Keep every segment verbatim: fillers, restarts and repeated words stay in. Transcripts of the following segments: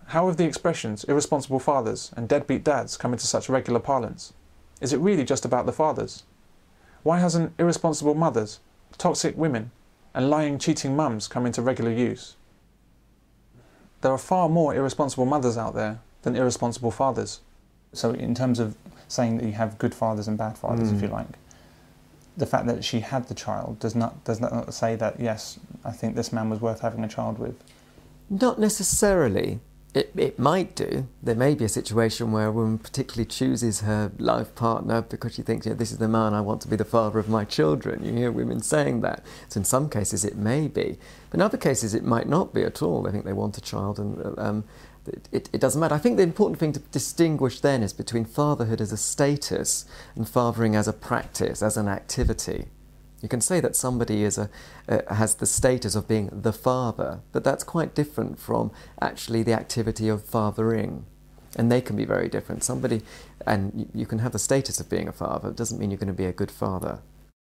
How have the expressions irresponsible fathers and deadbeat dads come into such regular parlance? Is it really just about the fathers? Why hasn't irresponsible mothers, toxic women, and lying, cheating mums come into regular use? There are far more irresponsible mothers out there than irresponsible fathers. So in terms of saying that you have good fathers and bad fathers, mm. if you like, the fact that she had the child does not does that not say that, yes, I think this man was worth having a child with? Not necessarily. It, it might do. There may be a situation where a woman particularly chooses her life partner because she thinks, yeah, this is the man I want to be the father of my children. You hear women saying that. So in some cases it may be. But in other cases it might not be at all. They think they want a child and um, it, it, it doesn't matter. I think the important thing to distinguish then is between fatherhood as a status and fathering as a practice, as an activity. You can say that somebody is a, uh, has the status of being the father, but that's quite different from actually the activity of fathering. And they can be very different. Somebody, and you, you can have the status of being a father, it doesn't mean you're going to be a good father.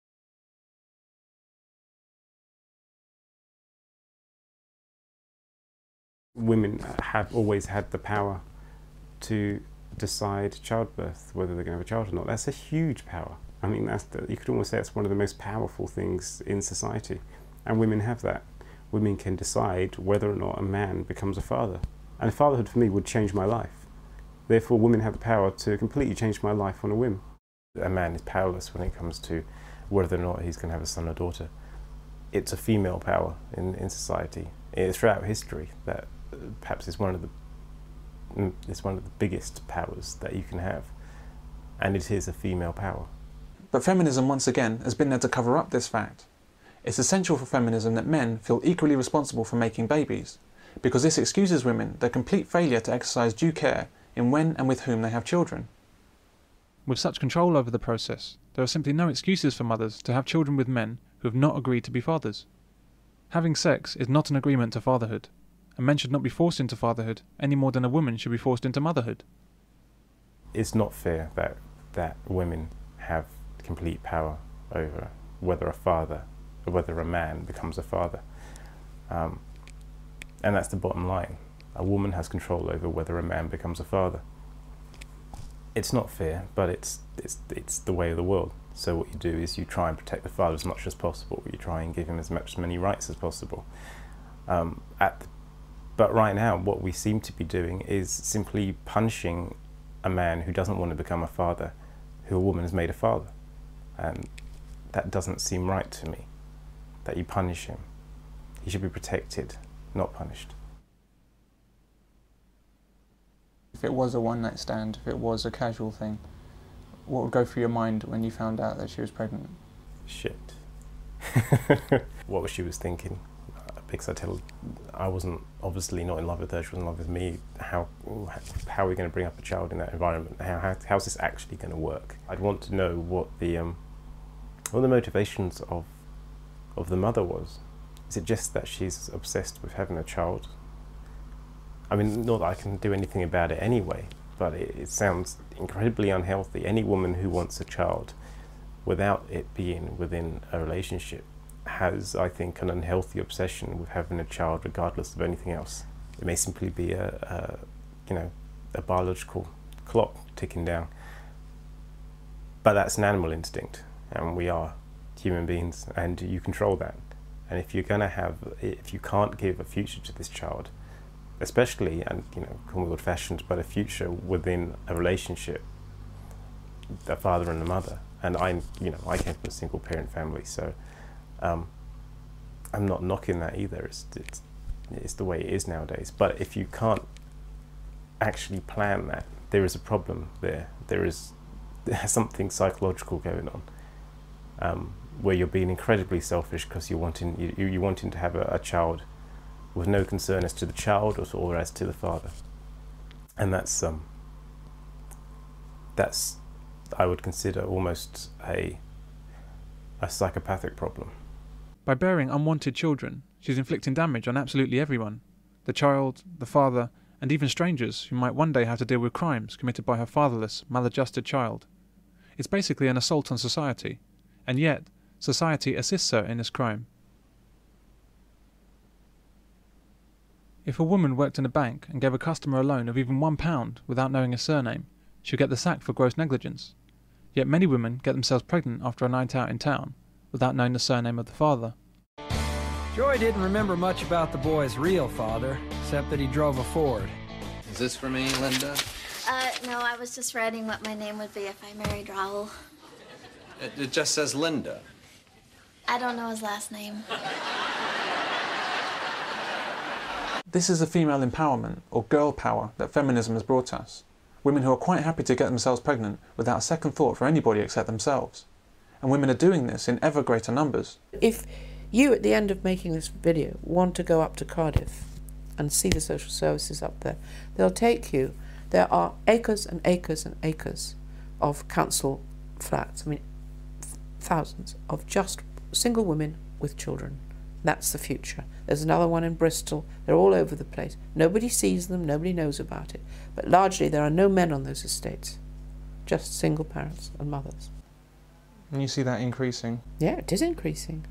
Women have always had the power to decide childbirth, whether they're going to have a child or not. That's a huge power. I mean, that's the, you could almost say it's one of the most powerful things in society. And women have that. Women can decide whether or not a man becomes a father. And fatherhood for me would change my life. Therefore, women have the power to completely change my life on a whim. A man is powerless when it comes to whether or not he's going to have a son or daughter. It's a female power in, in society. It's throughout history that uh, perhaps it's one of the it's one of the biggest powers that you can have. And it is a female power. But feminism, once again, has been there to cover up this fact. It's essential for feminism that men feel equally responsible for making babies, because this excuses women their complete failure to exercise due care in when and with whom they have children. With such control over the process, there are simply no excuses for mothers to have children with men who have not agreed to be fathers. Having sex is not an agreement to fatherhood, and men should not be forced into fatherhood any more than a woman should be forced into motherhood. It's not fair that, that women have complete power over whether a father or whether a man becomes a father. Um, and that's the bottom line. A woman has control over whether a man becomes a father. It's not fair, but it's, it's, it's the way of the world. So what you do is you try and protect the father as much as possible. You try and give him as much as many rights as possible. Um, at the, but right now, what we seem to be doing is simply punishing a man who doesn't want to become a father, who a woman has made a father. And that doesn't seem right to me, that you punish him. He should be protected, not punished. If it was a one-night stand, if it was a casual thing, what would go through your mind when you found out that she was pregnant? Shit. What was she was thinking? Because I tell, I wasn't obviously not in love with her, she was in love with me. How, how are we going to bring up a child in that environment? How, how, how's this actually going to work? I'd want to know what the, um, what the motivations of, of the mother was. Is it just that she's obsessed with having a child? I mean, not that I can do anything about it anyway, but it, it sounds incredibly unhealthy. Any woman who wants a child without it being within a relationship has, I think, an unhealthy obsession with having a child regardless of anything else. It may simply be a, a you know, a biological clock ticking down. But that's an animal instinct, and we are human beings, and you control that. And if you're gonna have, if you can't give a future to this child, especially, and you know, call me old-fashioned, but a future within a relationship, a father and a mother, and I, you know, I came from a single-parent family, so um, I'm not knocking that either. It's, it's it's the way it is nowadays. But if you can't actually plan that, there is a problem there. There is there's something psychological going on, um, where you're being incredibly selfish because you're wanting you you wanting to have a, a child with no concern as to the child or, or as to the father, and that's um that's I would consider almost a a psychopathic problem. By bearing unwanted children, she's inflicting damage on absolutely everyone. The child, the father, and even strangers who might one day have to deal with crimes committed by her fatherless, maladjusted child. It's basically an assault on society, and yet society assists her in this crime. If a woman worked in a bank and gave a customer a loan of even one pound without knowing his surname, she would get the sack for gross negligence. Yet many women get themselves pregnant after a night out in town without knowing the surname of the father. Joy didn't remember much about the boy's real father, except that he drove a Ford. Is this for me, Linda? Uh, no, I was just writing what my name would be if I married Raoul. It, it just says Linda. I don't know his last name. This is the female empowerment, or girl power, that feminism has brought us. Women who are quite happy to get themselves pregnant without a second thought for anybody except themselves. And women are doing this in ever greater numbers. If you, at the end of making this video, want to go up to Cardiff and see the social services up there, they'll take you. There are acres and acres and acres of council flats, I mean, thousands of just single women with children. That's the future. There's another one in Bristol. They're all over the place. Nobody sees them, nobody knows about it. But largely there are no men on those estates, just single parents and mothers. And you see that increasing? Yeah, it is increasing.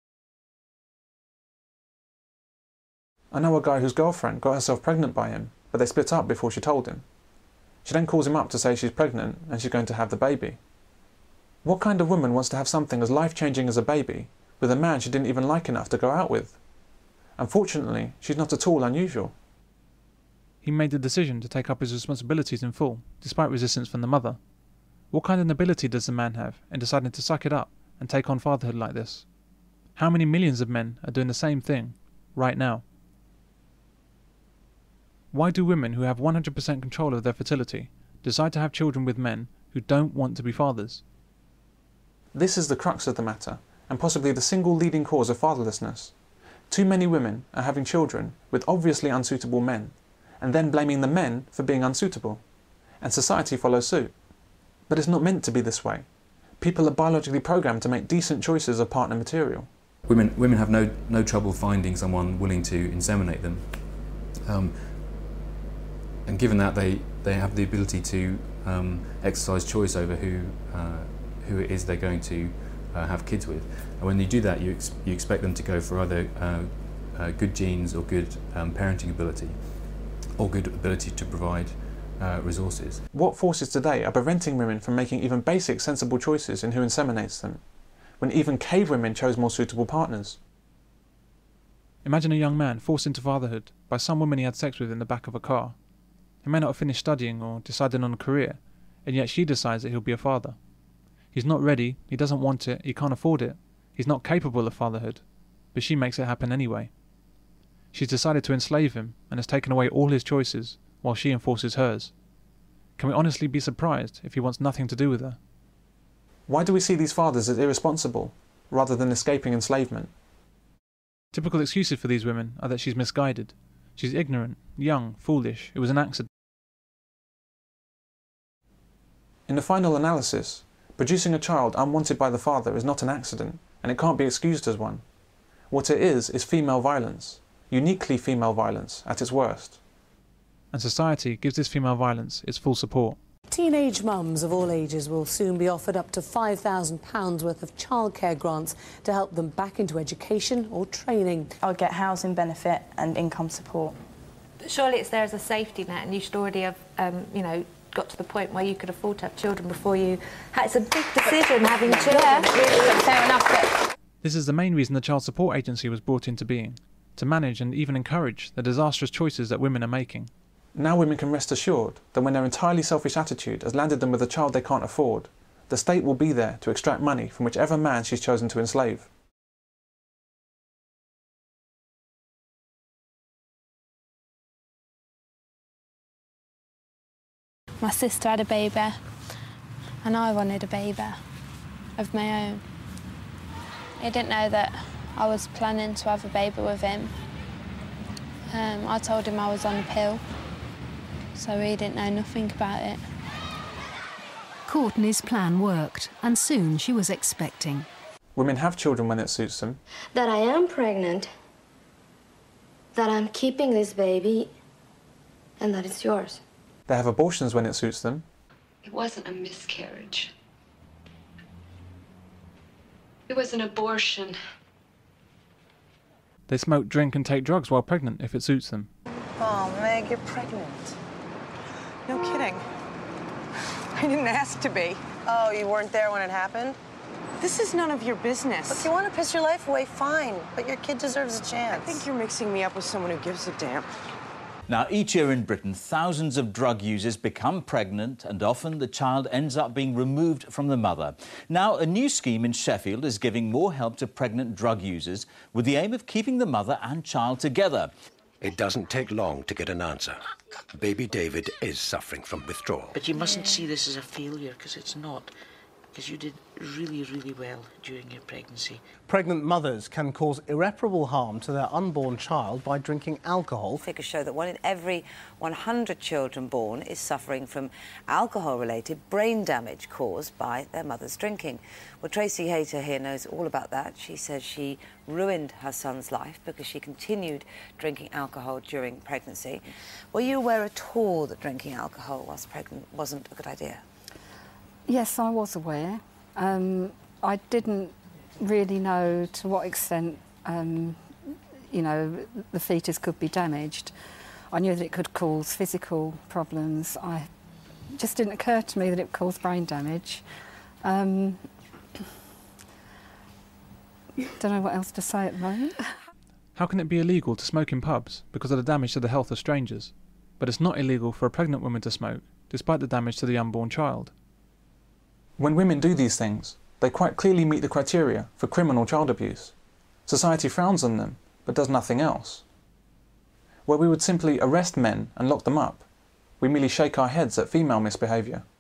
I know a guy whose girlfriend got herself pregnant by him, but they split up before she told him. She then calls him up to say she's pregnant and she's going to have the baby. What kind of woman wants to have something as life-changing as a baby with a man she didn't even like enough to go out with? Unfortunately, she's not at all unusual. He made the decision to take up his responsibilities in full, despite resistance from the mother. What kind of nobility does the man have in deciding to suck it up and take on fatherhood like this? How many millions of men are doing the same thing, right now? Why do women who have one hundred percent control of their fertility decide to have children with men who don't want to be fathers? This is the crux of the matter, and possibly the single leading cause of fatherlessness. Too many women are having children with obviously unsuitable men, and then blaming the men for being unsuitable. And society follows suit. But it's not meant to be this way. People are biologically programmed to make decent choices of partner material. Women, women have no, no trouble finding someone willing to inseminate them. Um, and given that, they, they have the ability to um, exercise choice over who, uh, who it is they're going to uh, have kids with. And when you do that, you, ex you expect them to go for either uh, uh, good genes or good um, parenting ability, or good ability to provide uh, resources. What forces today are preventing women from making even basic sensible choices in who inseminates them, when even cave women chose more suitable partners? Imagine a young man forced into fatherhood by some woman he had sex with in the back of a car. He may not have finished studying or decided on a career, and yet she decides that he'll be a father. He's not ready, he doesn't want it, he can't afford it, he's not capable of fatherhood, but she makes it happen anyway. She's decided to enslave him and has taken away all his choices, while she enforces hers. Can we honestly be surprised if he wants nothing to do with her? Why do we see these fathers as irresponsible, rather than escaping enslavement? Typical excuses for these women are that she's misguided. She's ignorant, young, foolish, it was an accident. In the final analysis, producing a child unwanted by the father is not an accident, and it can't be excused as one. What it is, is female violence, uniquely female violence at its worst. And society gives this female violence its full support. Teenage mums of all ages will soon be offered up to five thousand pounds worth of childcare grants to help them back into education or training. I'll get housing benefit and income support. Surely it's there as a safety net, and you should already have, um, you know, got to the point where you could afford to have children before you... It's a big decision, having children. Yeah, really, fair enough, but... This is the main reason the Child Support Agency was brought into being, to manage and even encourage the disastrous choices that women are making. Now women can rest assured that when their entirely selfish attitude has landed them with a child they can't afford, the state will be there to extract money from whichever man she's chosen to enslave. My sister had a baby, and I wanted a baby of my own. He didn't know that I was planning to have a baby with him. Um, I told him I was on a pill, so he didn't know nothing about it. Courtney's plan worked, and soon she was expecting. Women have children when it suits them. That I am pregnant, that I'm keeping this baby, and that it's yours. They have abortions when it suits them. It wasn't a miscarriage. It was an abortion. They smoke, drink and take drugs while pregnant if it suits them. Oh, Meg, you're pregnant. No kidding. I didn't ask to be. Oh, you weren't there when it happened? This is none of your business. If you want to piss your life away, fine. But your kid deserves a chance. I think you're mixing me up with someone who gives a damn. Now, each year in Britain, thousands of drug users become pregnant and often the child ends up being removed from the mother. Now, a new scheme in Sheffield is giving more help to pregnant drug users with the aim of keeping the mother and child together. It doesn't take long to get an answer. Baby David is suffering from withdrawal. But you mustn't see this as a failure, because it's not. Because you did really, really well during your pregnancy. Pregnant mothers can cause irreparable harm to their unborn child by drinking alcohol. Figures show that one in every one hundred children born is suffering from alcohol-related brain damage caused by their mother's drinking. Well, Tracy Hayter here knows all about that. She says she ruined her son's life because she continued drinking alcohol during pregnancy. Were you aware at all that drinking alcohol whilst pregnant wasn't a good idea? Yes, I was aware. Um, I didn't really know to what extent, um, you know, the fetus could be damaged. I knew that it could cause physical problems. I it just didn't occur to me that it caused brain damage. Um, don't know what else to say at the moment. How can it be illegal to smoke in pubs because of the damage to the health of strangers, but it's not illegal for a pregnant woman to smoke, despite the damage to the unborn child? When women do these things, they quite clearly meet the criteria for criminal child abuse. Society frowns on them, but does nothing else. Where we would simply arrest men and lock them up, we merely shake our heads at female misbehaviour.